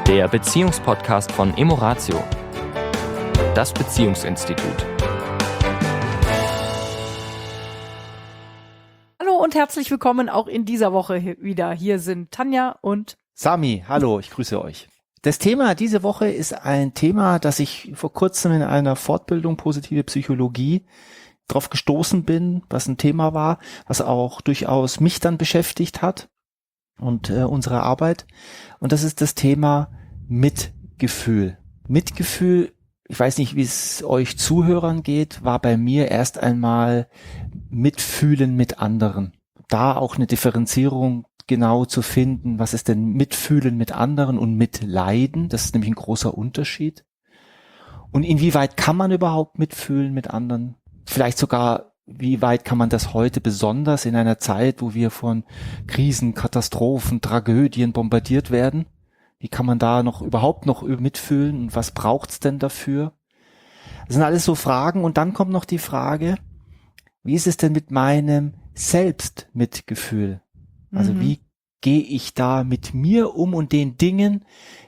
Der Beziehungspodcast von Emoratio, das Beziehungsinstitut. Hallo und herzlich willkommen auch in dieser Woche wieder. Hier sind Tanja und Sami. Hallo, ich grüße euch. Das Thema diese Woche ist ein Thema, das ich vor kurzem in einer Fortbildung Positive Psychologie drauf gestoßen bin, was ein Thema war, was auch durchaus mich dann beschäftigt hat und unsere Arbeit. Und das ist das Thema Mitgefühl. Mitgefühl, ich weiß nicht, wie es euch Zuhörern geht, war bei mir erst einmal Mitfühlen mit anderen. Da auch eine Differenzierung genau zu finden, was ist denn Mitfühlen mit anderen und Mitleiden, das ist nämlich ein großer Unterschied. Und inwieweit kann man überhaupt mitfühlen mit anderen? Vielleicht sogar, wie weit kann man das heute besonders in einer Zeit, wo wir von Krisen, Katastrophen, Tragödien bombardiert werden? Wie kann man da überhaupt noch mitfühlen und was braucht's denn dafür? Das sind alles so Fragen und dann kommt noch die Frage, wie ist es denn mit meinem Selbstmitgefühl? Also wie gehe ich da mit mir um und den Dingen,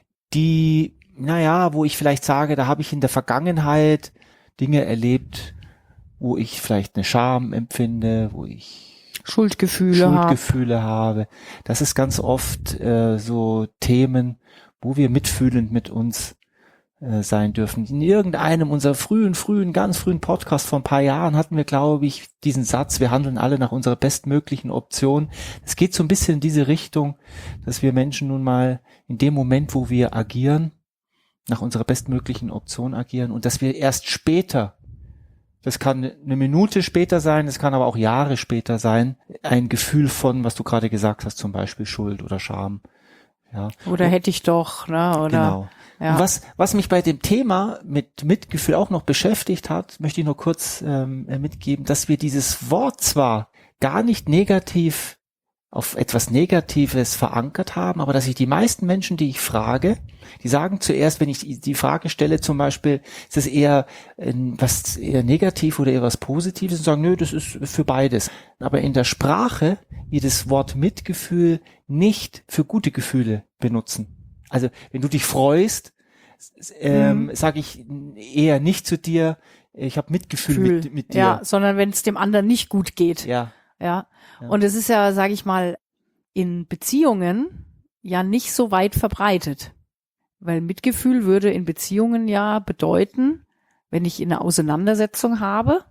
die, wo ich vielleicht sage, da habe ich in der Vergangenheit Dinge erlebt, wo ich vielleicht eine Scham empfinde, wo ich Schuldgefühle habe. Das ist ganz oft so Themen, wo wir mitfühlend mit uns sein dürfen. In irgendeinem unserer ganz frühen Podcast vor ein paar Jahren hatten wir, glaube ich, diesen Satz, wir handeln alle nach unserer bestmöglichen Option. Es geht so ein bisschen in diese Richtung, dass wir Menschen nun mal in dem Moment, wo wir agieren, nach unserer bestmöglichen Option agieren und dass wir erst später, das kann eine Minute später sein, es kann aber auch Jahre später sein, ein Gefühl von, was du gerade gesagt hast, zum Beispiel Schuld oder Scham. Ja. Oder hätte ich doch, ne? Oder genau. Ja. Und was mich bei dem Thema mit Mitgefühl auch noch beschäftigt hat, möchte ich nur kurz mitgeben, dass wir dieses Wort zwar gar nicht negativ auf etwas Negatives verankert haben, aber dass ich die meisten Menschen, die ich frage, die sagen zuerst, wenn ich die Frage stelle, zum Beispiel, ist das eher was eher negativ oder eher was Positives und sagen, nö, das ist für beides. Aber in der Sprache wir das Wort Mitgefühl nicht für gute Gefühle benutzen. Also wenn du dich freust, sage ich eher nicht zu dir, ich habe Mitgefühl mit dir. Ja, sondern wenn es dem anderen nicht gut geht. Ja. Und es ist ja, sage ich mal, in Beziehungen ja nicht so weit verbreitet. Weil Mitgefühl würde in Beziehungen ja bedeuten, wenn ich eine Auseinandersetzung habe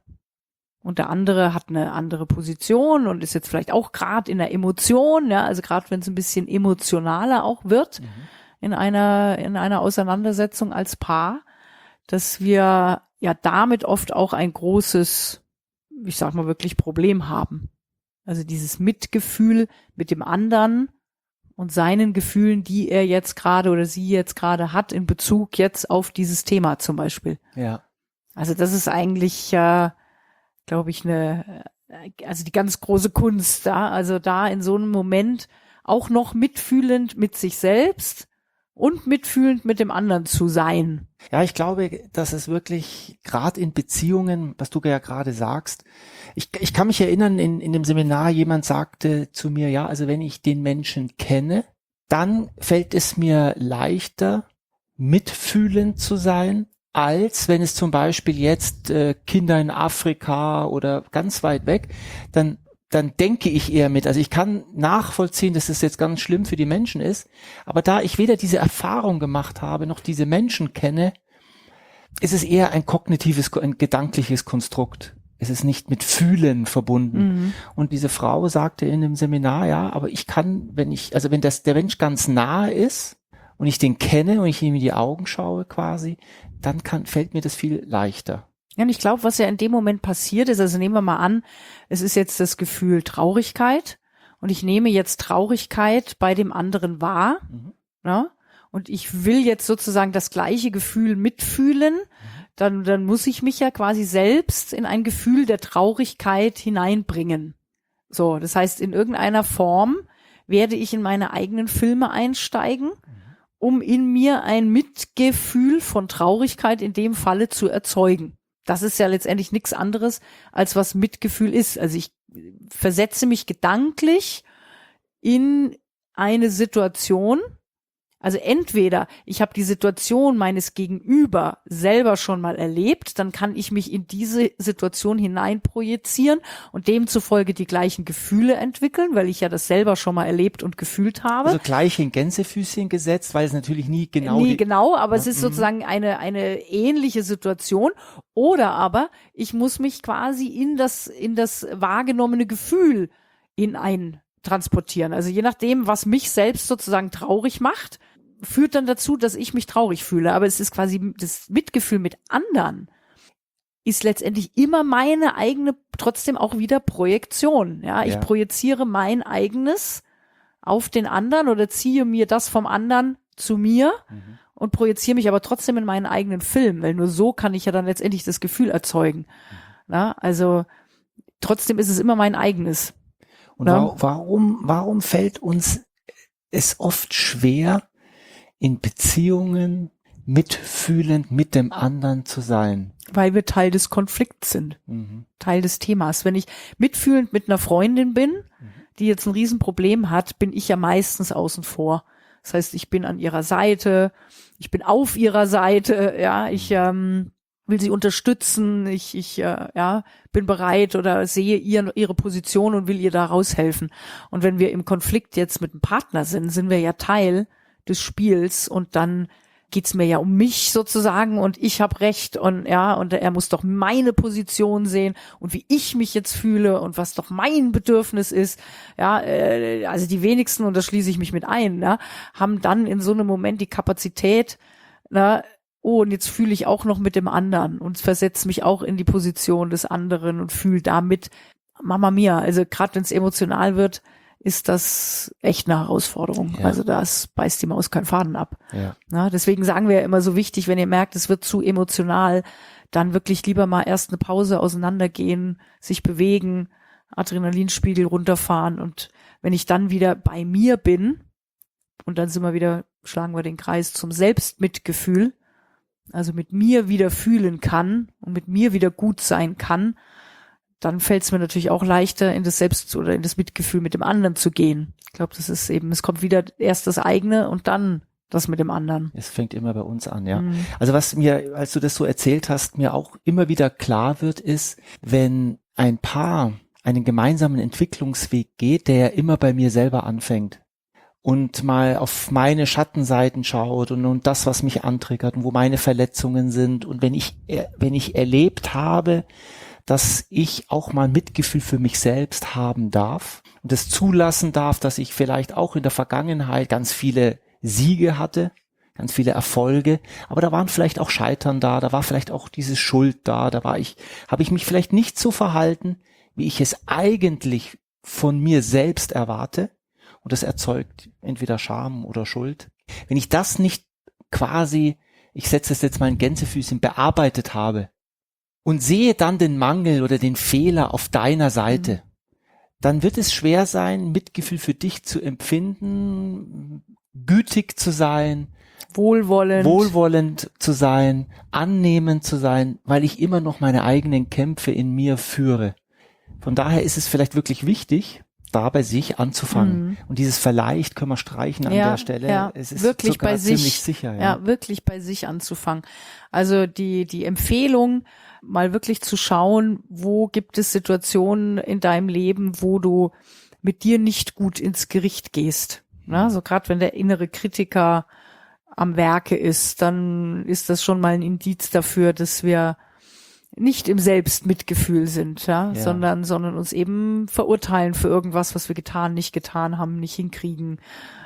und der andere hat eine andere Position und ist jetzt vielleicht auch gerade in der Emotion, ja, also gerade wenn es ein bisschen emotionaler auch wird in einer Auseinandersetzung als Paar, dass wir ja damit oft auch ein großes, ich sag mal wirklich Problem haben. Also dieses Mitgefühl mit dem anderen und seinen Gefühlen, die er jetzt gerade oder sie jetzt gerade hat in Bezug jetzt auf dieses Thema zum Beispiel. Ja. Also das ist eigentlich, glaube ich, also die ganz große Kunst da. Also da in so einem Moment auch noch mitfühlend mit sich selbst und mitfühlend mit dem anderen zu sein. Ja, ich glaube, dass es wirklich gerade in Beziehungen, was du ja gerade sagst, ich kann mich erinnern, in dem Seminar jemand sagte zu mir, ja, also wenn ich den Menschen kenne, dann fällt es mir leichter, mitfühlend zu sein, als wenn es zum Beispiel jetzt Kinder in Afrika oder ganz weit weg, dann denke ich eher mit. Also ich kann nachvollziehen, dass es jetzt ganz schlimm für die Menschen ist, aber da ich weder diese Erfahrung gemacht habe, noch diese Menschen kenne, ist es eher ein gedankliches Konstrukt. Es ist nicht mit Fühlen verbunden. Und diese Frau sagte in dem Seminar, ja, aber ich kann, wenn der Mensch ganz nahe ist und ich den kenne und ich ihm in die Augen schaue quasi, dann fällt mir das viel leichter. Ja, und ich glaube, was ja in dem Moment passiert ist, also nehmen wir mal an, es ist jetzt das Gefühl Traurigkeit und ich nehme jetzt Traurigkeit bei dem anderen wahr, ne? Und ich will jetzt sozusagen das gleiche Gefühl mitfühlen, dann muss ich mich ja quasi selbst in ein Gefühl der Traurigkeit hineinbringen. So, das heißt, in irgendeiner Form werde ich in meine eigenen Filme einsteigen, um in mir ein Mitgefühl von Traurigkeit in dem Falle zu erzeugen. Das ist ja letztendlich nichts anderes, als was Mitgefühl ist. Also ich versetze mich gedanklich in eine Situation Also entweder ich habe die Situation meines Gegenüber selber schon mal erlebt, dann kann ich mich in diese Situation hineinprojizieren und demzufolge die gleichen Gefühle entwickeln, weil ich ja das selber schon mal erlebt und gefühlt habe. Also gleich in Gänsefüßchen gesetzt, weil es natürlich nie genau... aber es ist sozusagen eine ähnliche Situation. Oder aber ich muss mich quasi in das wahrgenommene Gefühl transportieren. Also je nachdem, was mich selbst sozusagen traurig macht, führt dann dazu, dass ich mich traurig fühle. Aber es ist quasi das Mitgefühl mit anderen ist letztendlich immer meine eigene, trotzdem auch wieder Projektion. Ja, ich projiziere mein eigenes auf den anderen oder ziehe mir das vom anderen zu mir und projiziere mich aber trotzdem in meinen eigenen Film, weil nur so kann ich ja dann letztendlich das Gefühl erzeugen. Na, also trotzdem ist es immer mein eigenes. Und warum fällt uns es oft schwer, in Beziehungen mitfühlend mit dem anderen zu sein? Weil wir Teil des Konflikts sind, Teil des Themas. Wenn ich mitfühlend mit einer Freundin bin, die jetzt ein Riesenproblem hat, bin ich ja meistens außen vor. Das heißt, ich bin an ihrer Seite, ich bin auf ihrer Seite, ja, ich will sie unterstützen, ich bin bereit oder sehe ihre Position und will ihr da raushelfen. Und wenn wir im Konflikt jetzt mit einem Partner sind wir ja Teil des Spiels und dann geht's mir ja um mich sozusagen und ich habe Recht und er muss doch meine Position sehen und wie ich mich jetzt fühle und was doch mein Bedürfnis ist. Ja, also die wenigsten, und da schließe ich mich mit ein, haben dann in so einem Moment die Kapazität, und jetzt fühle ich auch noch mit dem anderen und versetze mich auch in die Position des anderen und fühle damit, Mama mia, also gerade wenn es emotional wird, ist das echt eine Herausforderung. Ja. Also das beißt die Maus keinen Faden ab. Ja. Deswegen sagen wir ja immer so wichtig, wenn ihr merkt, es wird zu emotional, dann wirklich lieber mal erst eine Pause, auseinandergehen, sich bewegen, Adrenalinspiegel runterfahren und wenn ich dann wieder bei mir bin und dann schlagen wir den Kreis zum Selbstmitgefühl, also mit mir wieder fühlen kann und mit mir wieder gut sein kann, dann fällt es mir natürlich auch leichter, in das Selbst- oder in das Mitgefühl mit dem anderen zu gehen. Ich glaube, das ist eben, es kommt wieder erst das eigene und dann das mit dem anderen. Es fängt immer bei uns an, ja. Also was mir, als du das so erzählt hast, mir auch immer wieder klar wird, ist, wenn ein Paar einen gemeinsamen Entwicklungsweg geht, der ja immer bei mir selber anfängt und mal auf meine Schattenseiten schaut und das, was mich antriggert und wo meine Verletzungen sind und wenn ich erlebt habe, dass ich auch mal Mitgefühl für mich selbst haben darf und es zulassen darf, dass ich vielleicht auch in der Vergangenheit ganz viele Siege hatte, ganz viele Erfolge, aber da waren vielleicht auch Scheitern da war vielleicht auch diese Schuld da habe ich mich vielleicht nicht so verhalten, wie ich es eigentlich von mir selbst erwarte und das erzeugt entweder Scham oder Schuld. Wenn ich das nicht quasi, ich setze es jetzt mal in Gänsefüßchen, bearbeitet habe, und sehe dann den Mangel oder den Fehler auf deiner Seite, dann wird es schwer sein, Mitgefühl für dich zu empfinden, gütig zu sein, wohlwollend zu sein, annehmend zu sein, weil ich immer noch meine eigenen Kämpfe in mir führe. Von daher ist es vielleicht wirklich wichtig, da bei sich anzufangen. Und dieses vielleicht können wir streichen an der Stelle. Ja, es ist wirklich sogar bei sich, ziemlich sicher. Ja, wirklich bei sich anzufangen. Also die Empfehlung, mal wirklich zu schauen, wo gibt es Situationen in deinem Leben, wo du mit dir nicht gut ins Gericht gehst. So gerade wenn der innere Kritiker am Werke ist, dann ist das schon mal ein Indiz dafür, dass wir nicht im Selbstmitgefühl sind, sondern uns eben verurteilen für irgendwas, was wir nicht getan haben, nicht hinkriegen,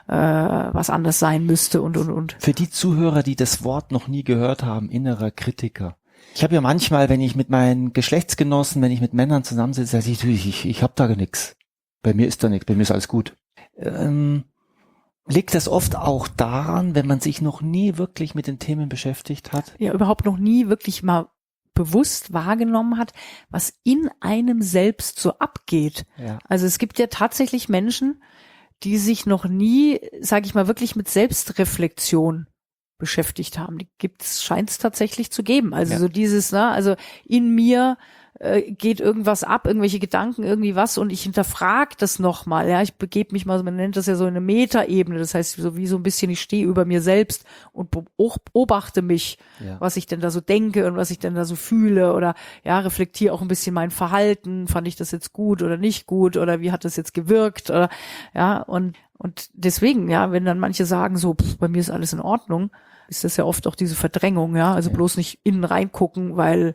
was anders sein müsste und. Für die Zuhörer, die das Wort noch nie gehört haben, innerer Kritiker. Ich habe ja manchmal, wenn ich mit meinen Geschlechtsgenossen, wenn ich mit Männern zusammensitze, sage ich hab da nix. Bei mir ist da nichts, bei mir ist alles gut. Liegt das oft auch daran, wenn man sich noch nie wirklich mit den Themen beschäftigt hat? Ja, überhaupt noch nie wirklich mal bewusst wahrgenommen hat, was in einem selbst so abgeht. Ja. Also es gibt ja tatsächlich Menschen, die sich noch nie, sage ich mal, wirklich mit Selbstreflexion beschäftigt haben. Die scheint es tatsächlich zu geben. Also so dieses, also in mir geht irgendwas ab, irgendwelche Gedanken, irgendwie was und ich hinterfrage das nochmal, ja, ich begebe mich mal, man nennt das ja so eine Metaebene, das heißt so wie so ein bisschen, ich stehe über mir selbst und beobachte mich, was ich denn da so denke und was ich denn da so fühle oder ja, reflektiere auch ein bisschen mein Verhalten, fand ich das jetzt gut oder nicht gut oder wie hat das jetzt gewirkt oder ja, und deswegen, ja, wenn dann manche sagen so, bei mir ist alles in Ordnung, ist das ja oft auch diese Verdrängung, ja, also bloß nicht innen reingucken, weil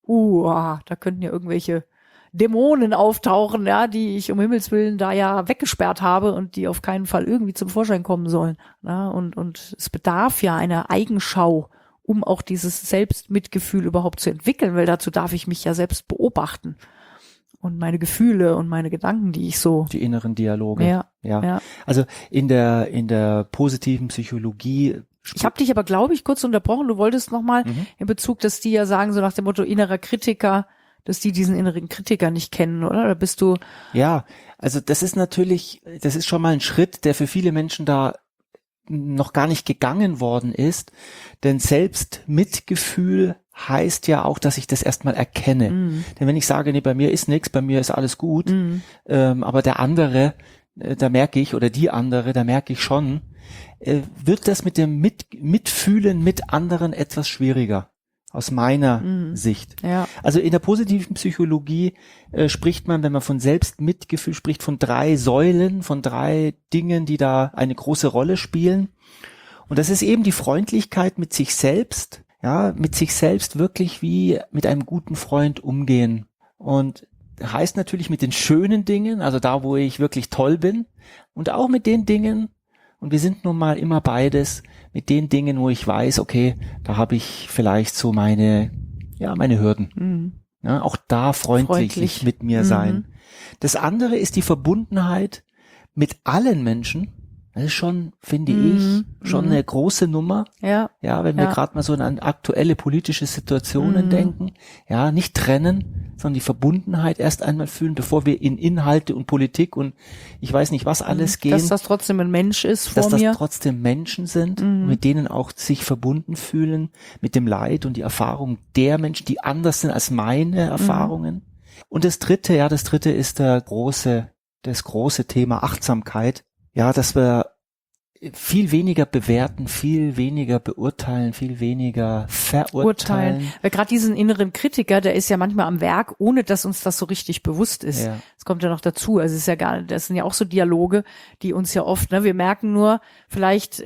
da könnten ja irgendwelche Dämonen auftauchen, ja, die ich um Himmels Willen da ja weggesperrt habe und die auf keinen Fall irgendwie zum Vorschein kommen sollen. Ja, und es bedarf ja einer Eigenschau, um auch dieses Selbstmitgefühl überhaupt zu entwickeln, weil dazu darf ich mich ja selbst beobachten. Und meine Gefühle und meine Gedanken, die ich so. Die inneren Dialoge. Ja. Also in der positiven Psychologie. Ich habe dich aber, glaube ich, kurz unterbrochen. Du wolltest nochmal in Bezug, dass die ja sagen, so nach dem Motto innerer Kritiker, dass die diesen inneren Kritiker nicht kennen, oder? Oder bist du? Ja, also das ist schon mal ein Schritt, der für viele Menschen da noch gar nicht gegangen worden ist. Denn Selbstmitgefühl heißt ja auch, dass ich das erstmal erkenne. Denn wenn ich sage, nee, bei mir ist nichts, bei mir ist alles gut, aber der andere, da merke ich, oder die andere, da merke ich schon, wird das mit dem Mitfühlen mit anderen etwas schwieriger, aus meiner Sicht. Ja. Also in der positiven Psychologie spricht man, wenn man von Selbstmitgefühl spricht, von 3 Säulen, von 3 Dingen, die da eine große Rolle spielen. Und das ist eben die Freundlichkeit mit sich selbst, ja, mit sich selbst wirklich wie mit einem guten Freund umgehen. Und heißt natürlich mit den schönen Dingen, also da, wo ich wirklich toll bin, und auch mit den Dingen, und wir sind nun mal immer beides, mit den Dingen, wo ich weiß, okay, da habe ich vielleicht so meine Hürden. Ja, auch da freundlich mit mir sein. Das andere ist die Verbundenheit mit allen Menschen. Das ist schon, finde ich, schon eine große Nummer. Ja, wenn wir gerade mal so an aktuelle politische Situationen denken. Ja, nicht trennen, sondern die Verbundenheit erst einmal fühlen, bevor wir in Inhalte und Politik und ich weiß nicht was alles gehen. Dass das trotzdem ein Mensch ist vor mir. Dass das trotzdem Menschen sind, mit denen auch sich verbunden fühlen, mit dem Leid und die Erfahrung der Menschen, die anders sind als meine Erfahrungen. Und das dritte ist das große Thema Achtsamkeit. Ja, dass wir viel weniger bewerten, viel weniger beurteilen, viel weniger verurteilen. Weil gerade diesen inneren Kritiker, der ist ja manchmal am Werk, ohne dass uns das so richtig bewusst ist. Ja. Das kommt ja noch dazu. Also es ist ja das sind ja auch so Dialoge, die uns ja oft, wir merken nur vielleicht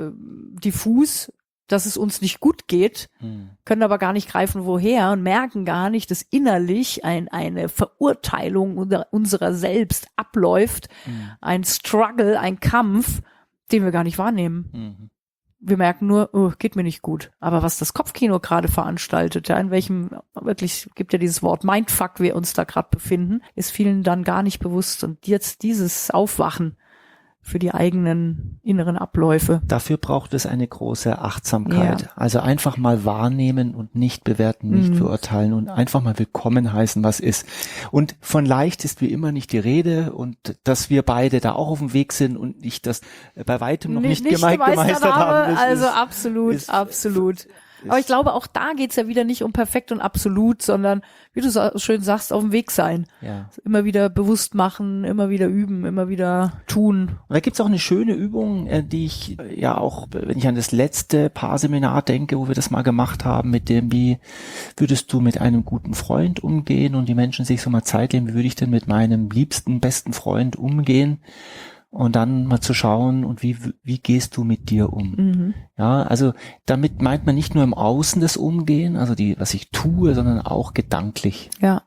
diffus, dass es uns nicht gut geht, können aber gar nicht greifen, woher und merken gar nicht, dass innerlich eine Verurteilung unserer selbst abläuft, ein Struggle, ein Kampf, den wir gar nicht wahrnehmen. Wir merken nur, geht mir nicht gut. Aber was das Kopfkino gerade veranstaltet, ja, in welchem, wirklich, gibt ja dieses Wort Mindfuck, wir uns da gerade befinden, ist vielen dann gar nicht bewusst. Und jetzt dieses Aufwachen für die eigenen inneren Abläufe. Dafür braucht es eine große Achtsamkeit. Ja. Also einfach mal wahrnehmen und nicht bewerten, nicht verurteilen und einfach mal willkommen heißen, was ist. Und von leicht ist wie immer nicht die Rede und dass wir beide da auch auf dem Weg sind und ich das bei weitem noch nicht gemeistert habe. Also absolut. Aber ich glaube, auch da geht's ja wieder nicht um perfekt und absolut, sondern, wie du so schön sagst, auf dem Weg sein. Ja. Immer wieder bewusst machen, immer wieder üben, immer wieder tun. Und da gibt's auch eine schöne Übung, die ich ja auch, wenn ich an das letzte Paarseminar denke, wo wir das mal gemacht haben, mit dem, wie würdest du mit einem guten Freund umgehen und die Menschen sich so mal Zeit nehmen, wie würde ich denn mit meinem liebsten, besten Freund umgehen? Und dann mal zu schauen, und wie gehst du mit dir um? Ja, also damit meint man nicht nur im Außen das Umgehen, also was ich tue, sondern auch gedanklich. Ja.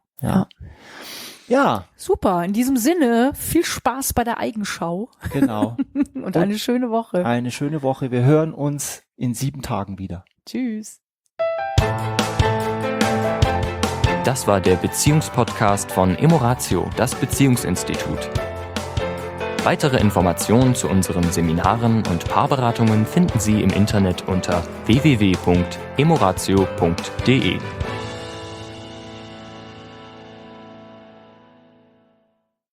Super. In diesem Sinne, viel Spaß bei der Eigenschau. Genau. und eine schöne Woche. Eine schöne Woche. Wir hören uns in 7 Tagen wieder. Tschüss. Das war der Beziehungspodcast von Emoratio, das Beziehungsinstitut. Weitere Informationen zu unseren Seminaren und Paarberatungen finden Sie im Internet unter www.emoratio.de.